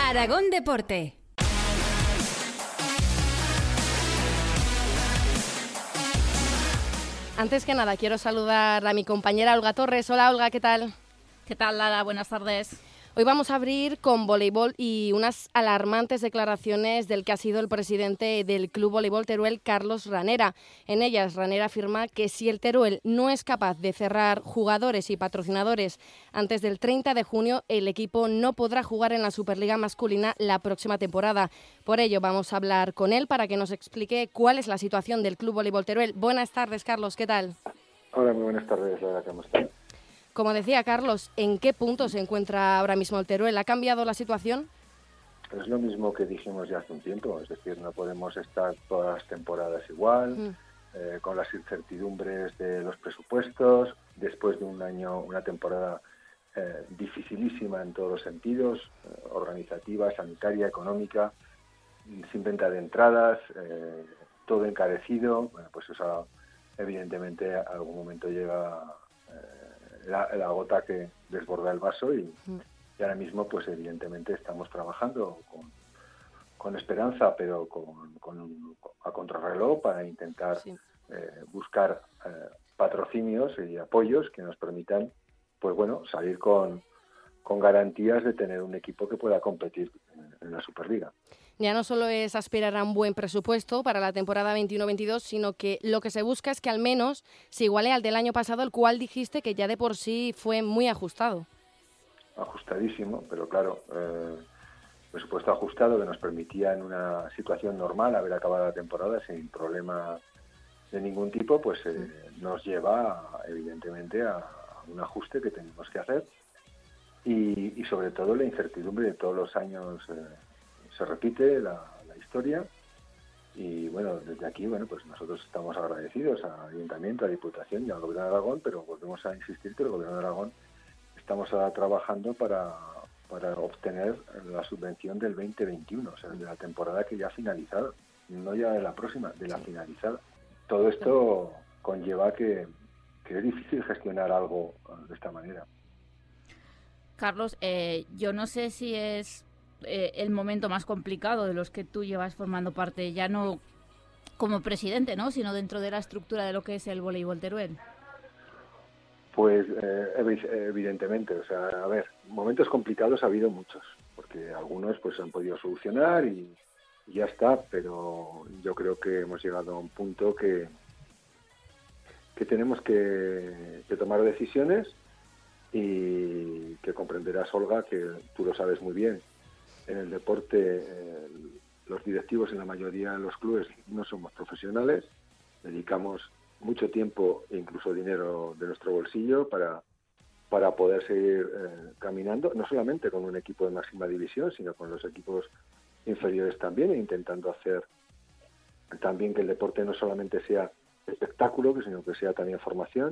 Aragón Deporte. Antes que nada, quiero saludar a mi compañera Olga Torres. Hola, Olga, ¿qué tal? ¿Qué tal, Lara? Buenas tardes. Hoy vamos a abrir con voleibol y unas alarmantes declaraciones del que ha sido el presidente del Club Voleibol Teruel, Carlos Ranera. En ellas, Ranera afirma que si el Teruel no es capaz de cerrar jugadores y patrocinadores antes del 30 de junio, el equipo no podrá jugar en la Superliga masculina la próxima temporada. Por ello, vamos a hablar con él para que nos explique cuál es la situación del Club Voleibol Teruel. Buenas tardes, Carlos, ¿qué tal? Hola, muy buenas tardes, Lara, ¿cómo estás? Como decía Carlos, ¿en qué punto se encuentra ahora mismo el Teruel? ¿Ha cambiado la situación? Es lo mismo que dijimos ya hace un tiempo, es decir, no podemos estar todas las temporadas igual, con las incertidumbres de los presupuestos, después de un año, una temporada dificilísima en todos los sentidos, organizativa, sanitaria, económica, sin venta de entradas, todo encarecido. Bueno, pues eso evidentemente a algún momento llega la gota que desborda el vaso y ahora mismo pues evidentemente estamos trabajando con esperanza, pero a contrarreloj para intentar buscar patrocinios y apoyos que nos permitan pues bueno, salir con garantías de tener un equipo que pueda competir en la Superliga. Ya no solo es aspirar a un buen presupuesto para la temporada 21-22, sino que lo que se busca es que al menos se iguale al del año pasado, el cual dijiste que ya de por sí fue muy ajustado. Ajustadísimo, pero claro, presupuesto ajustado que nos permitía en una situación normal haber acabado la temporada sin problema de ningún tipo, pues nos lleva evidentemente a un ajuste que tenemos que hacer y sobre todo la incertidumbre de todos los años. Se repite la historia y bueno, desde aquí bueno pues nosotros estamos agradecidos al Ayuntamiento, a la Diputación y al Gobierno de Aragón, pero volvemos a insistir que el Gobierno de Aragón estamos ahora trabajando para obtener la subvención del 2021, o sea, de la temporada que ya ha finalizado, no ya de la próxima, de la finalizada. Todo esto conlleva que es difícil gestionar algo de esta manera. Carlos, yo no sé si es el momento más complicado de los que tú llevas formando parte, ya no como presidente, ¿no?, sino dentro de la estructura de lo que es el voleibol Teruel. Pues evidentemente, o sea, a ver, momentos complicados ha habido muchos, porque algunos pues han podido solucionar y ya está, pero yo creo que hemos llegado a un punto que tenemos que tomar decisiones y que comprenderás, Olga, que tú lo sabes muy bien. En el deporte, los directivos en la mayoría de los clubes no somos profesionales, dedicamos mucho tiempo e incluso dinero de nuestro bolsillo para poder seguir caminando, no solamente con un equipo de máxima división, sino con los equipos inferiores también, e intentando hacer también que el deporte no solamente sea espectáculo, sino que sea también formación.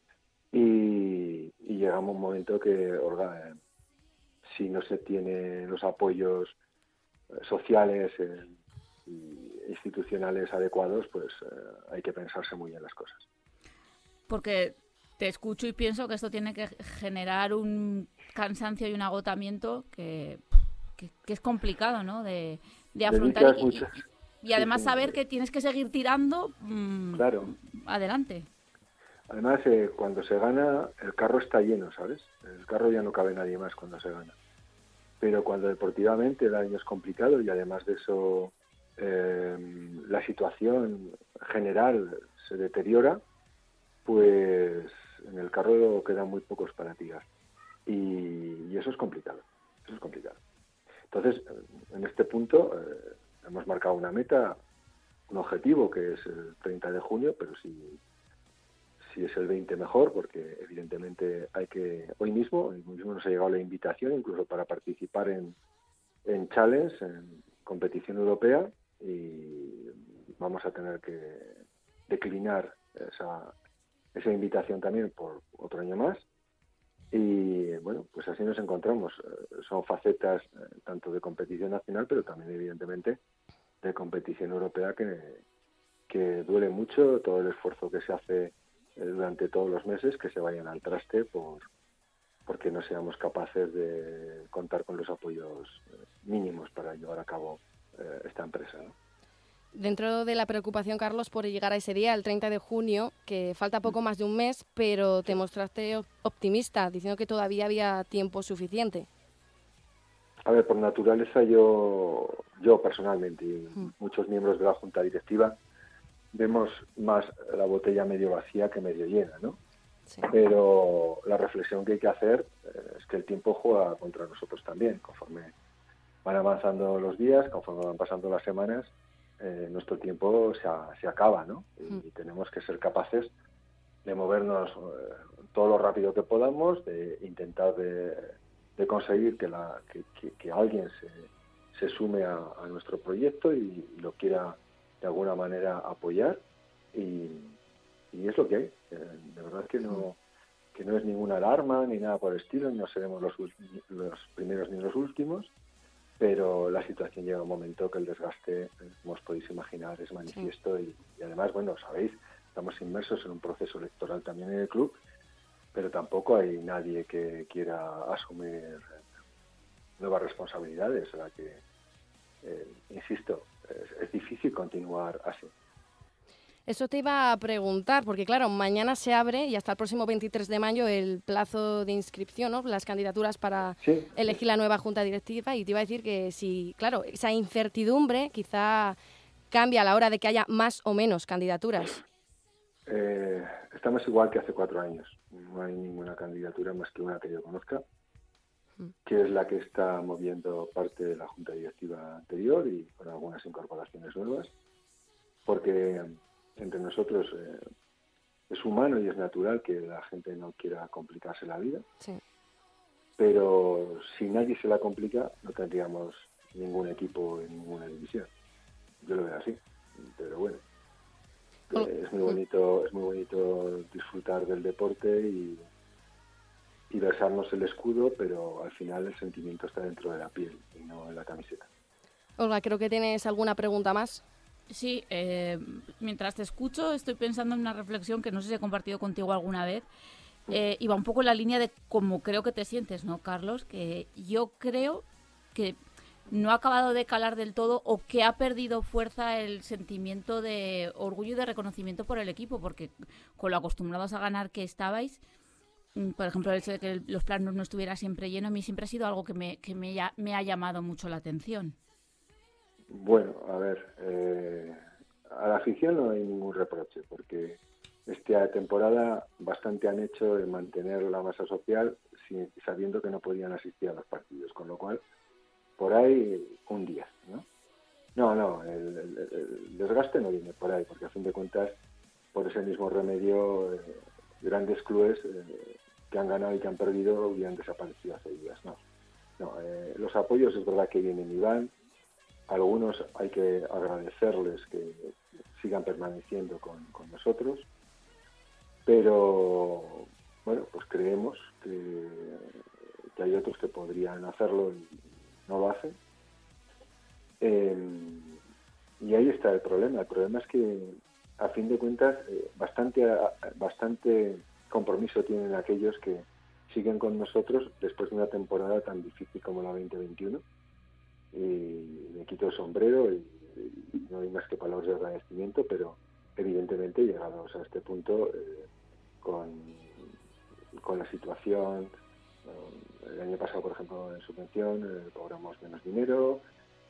Y llegamos a un momento que, Olga, si no se tienen los apoyos sociales y institucionales adecuados, pues hay que pensarse muy bien las cosas. Porque te escucho y pienso que esto tiene que generar un cansancio y un agotamiento que es complicado, ¿no?, de afrontar y además saber que tienes que seguir tirando claro, adelante. Además, cuando se gana, el carro está lleno, ¿sabes? El carro ya no cabe nadie más cuando se gana. Pero cuando deportivamente el año es complicado y además de eso la situación general se deteriora, pues en el carro quedan muy pocos para tirar. Y eso es complicado. Eso es complicado. Entonces, en este punto hemos marcado una meta, un objetivo que es el 30 de junio, pero si es el 20 mejor, porque evidentemente hoy mismo nos ha llegado la invitación incluso para participar en Challenge, en competición europea, y vamos a tener que declinar esa invitación también por otro año más. Y bueno, pues así nos encontramos. Son facetas tanto de competición nacional, pero también evidentemente de competición europea que duele mucho todo el esfuerzo que se hace durante todos los meses, que se vayan al traste porque no seamos capaces de contar con los apoyos mínimos para llevar a cabo esta empresa, ¿no? Dentro de la preocupación, Carlos, por llegar a ese día, el 30 de junio, que falta poco más de un mes, pero te mostraste optimista, diciendo que todavía había tiempo suficiente. A ver, por naturaleza yo personalmente y muchos miembros de la Junta Directiva vemos más la botella medio vacía que medio llena, ¿no? Sí. Pero la reflexión que hay que hacer es que el tiempo juega contra nosotros también. Conforme van avanzando los días, conforme van pasando las semanas, nuestro tiempo se acaba, ¿no? Y tenemos que ser capaces de movernos todo lo rápido que podamos, de intentar de conseguir que alguien se sume a nuestro proyecto y lo quiera de alguna manera apoyar, y es lo que hay. De verdad que no es ninguna alarma ni nada por el estilo, no seremos los primeros ni los últimos, pero la situación llega a un momento que el desgaste, como os podéis imaginar, es manifiesto. Y además, bueno, sabéis, estamos inmersos en un proceso electoral también en el club, pero tampoco hay nadie que quiera asumir nuevas responsabilidades, o sea que, insisto, es difícil continuar así. Eso te iba a preguntar, porque claro, mañana se abre y hasta el próximo 23 de mayo el plazo de inscripción, ¿no? Las candidaturas para elegir la nueva junta directiva, y te iba a decir que si, claro, esa incertidumbre quizá cambia a la hora de que haya más o menos candidaturas. Estamos igual que hace 4 años. No hay ninguna candidatura más que una que yo conozca, que es la que está moviendo parte de la junta directiva anterior y con algunas incorporaciones nuevas, porque entre nosotros es humano y es natural que la gente no quiera complicarse la vida, pero si nadie se la complica no tendríamos ningún equipo en ninguna división. Yo lo veo así, pero bueno, es muy bonito disfrutar del deporte y besarnos el escudo, pero al final el sentimiento está dentro de la piel y no en la camiseta. Olga, creo que tienes alguna pregunta más. Sí, mientras te escucho estoy pensando en una reflexión que no sé si he compartido contigo alguna vez, y va un poco en la línea de cómo creo que te sientes, ¿no, Carlos? Que yo creo que no ha acabado de calar del todo, o que ha perdido fuerza el sentimiento de orgullo y de reconocimiento por el equipo, porque con lo acostumbrados a ganar que estabais, por ejemplo, el hecho de que los planos no estuviera siempre llenos, a mí siempre ha sido algo que me ha llamado mucho la atención. Bueno, a ver, a la afición no hay ningún reproche, porque esta temporada bastante han hecho en mantener la masa social sabiendo que no podían asistir a los partidos, con lo cual, por ahí, un día, ¿no? No, el desgaste no viene por ahí, porque a fin de cuentas, por ese mismo remedio, grandes clubes que han ganado y que han perdido hubieran desaparecido hace días, ¿no? Los apoyos es verdad que vienen y van. Algunos hay que agradecerles que sigan permaneciendo con nosotros, pero bueno, pues creemos que hay otros que podrían hacerlo y no lo hacen. Y ahí está el problema. El problema es que, a fin de cuentas, bastante compromiso tienen aquellos que siguen con nosotros después de una temporada tan difícil como la 2021. Y me quito el sombrero y no hay más que palabras de agradecimiento, pero evidentemente llegados a este punto, con la situación, el año pasado, por ejemplo, en subvención cobramos menos dinero,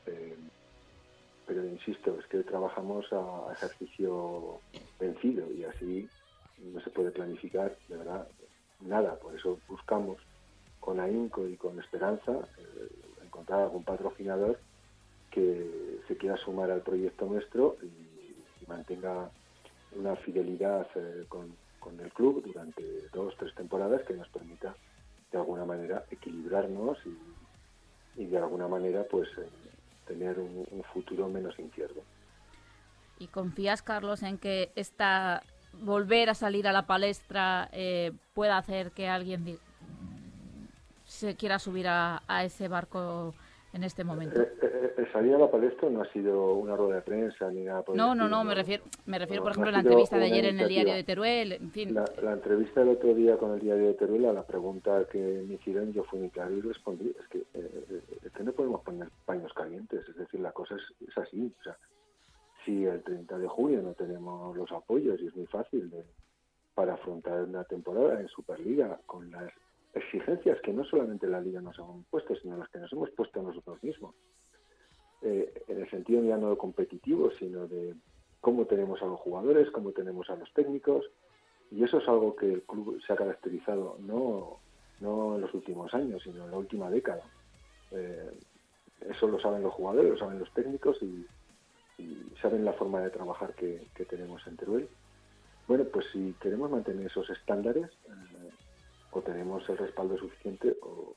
pero insisto, es que trabajamos a ejercicio vencido y así no se puede planificar de verdad nada. Por eso buscamos con ahínco y con esperanza encontrar algún patrocinador que se quiera sumar al proyecto nuestro y mantenga una fidelidad con el club durante 2-3 temporadas, que nos permita de alguna manera equilibrarnos y de alguna manera pues tener un futuro menos incierto. ¿Y confías, Carlos, en que volver a salir a la palestra pueda hacer que alguien se quiera subir a ese barco en este momento. Salir a la palestra no ha sido una rueda de prensa ni nada por el estilo, No, me refiero, por ejemplo, a la entrevista de ayer en el Diario de Teruel, en fin. La entrevista del otro día con el Diario de Teruel, a la pregunta que me hicieron, yo fui muy claro y respondí, es que no podemos poner paños calientes, es decir, la cosa es así, o sea, si el 30 de junio no tenemos los apoyos, y es muy fácil para afrontar una temporada en Superliga con las exigencias que no solamente la Liga nos ha puesto, sino las que nos hemos puesto nosotros mismos, en el sentido ya no competitivo, sino de cómo tenemos a los jugadores, cómo tenemos a los técnicos, y eso es algo que el club se ha caracterizado no en los últimos años, sino en la última década. Eso lo saben los jugadores, lo saben los técnicos y saben la forma de trabajar que tenemos en Teruel. Bueno, pues si queremos mantener esos estándares, o tenemos el respaldo suficiente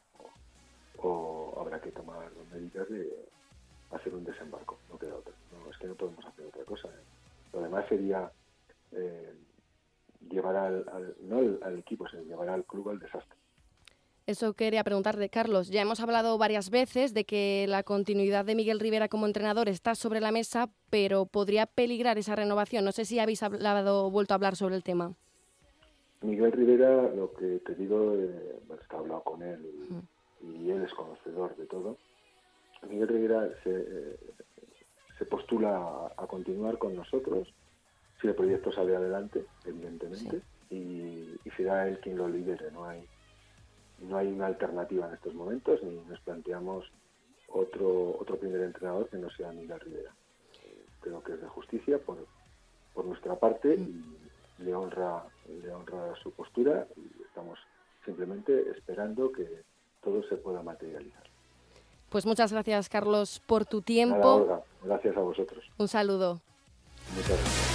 o habrá que tomar medidas de hacer un desembarco, no queda otra. No, es que no podemos hacer otra cosa. Lo demás sería llevar al equipo, sino llevar al club al desastre. Eso quería preguntarle, Carlos. Ya hemos hablado varias veces de que la continuidad de Miguel Rivera como entrenador está sobre la mesa, pero podría peligrar esa renovación. No sé si habéis vuelto a hablar sobre el tema. Miguel Rivera, lo que te digo, está hablado con él y él es conocedor de todo. Miguel Rivera se postula a continuar con nosotros si el proyecto sale adelante, evidentemente, sí. y será él quien lo lidere. No hay una alternativa en estos momentos, ni nos planteamos otro primer entrenador que no sea Miguel Rivera. Creo que es de justicia por nuestra parte y le honra su postura y estamos simplemente esperando que todo se pueda materializar. Pues muchas gracias, Carlos, por tu tiempo. Nada, Olga, gracias a vosotros. Un saludo. Muchas gracias.